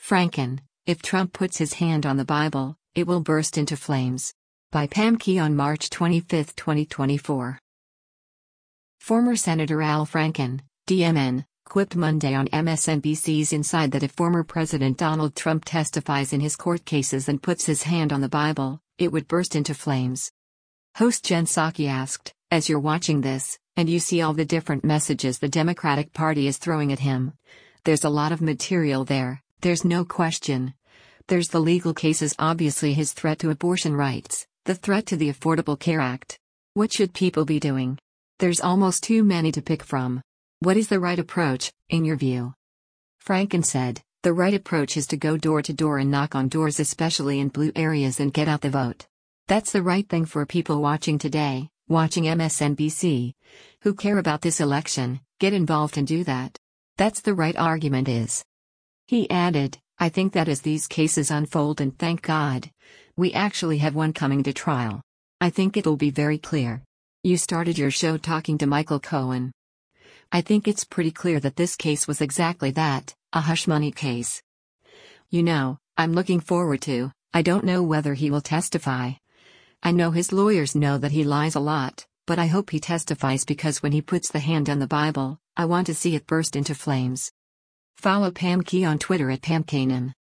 Franken, if Trump puts his hand on the Bible, it will burst into flames. By Pam Key on March 25, 2024. Former Senator Al Franken, DMN, quipped Monday on MSNBC's Inside that if former President Donald Trump testifies in his court cases and puts his hand on the Bible, it would burst into flames. Host Jen Psaki asked, as you're watching this, and you see all the different messages the Democratic Party is throwing at him, there's a lot of material there, there's no question. There's the legal cases, obviously his threat to abortion rights, the threat to the Affordable Care Act. What should people be doing? There's almost too many to pick from. What is the right approach, in your view? Franken said, the right approach is to go door to door and knock on doors, especially in blue areas, and get out the vote. That's the right thing for people watching today, watching MSNBC, who care about this election. Get involved and do that. That's the right argument is. He added, I think that as these cases unfold, and thank God, we actually have one coming to trial, I think it'll be very clear. You started your show talking to Michael Cohen. I think it's pretty clear that this case was exactly that, a hush money case. You know, I'm looking forward to, I don't know whether he will testify. I know his lawyers know that he lies a lot, but I hope he testifies, because when he puts the hand on the Bible, I want to see it burst into flames. Follow Pam Key on Twitter at PamKanan.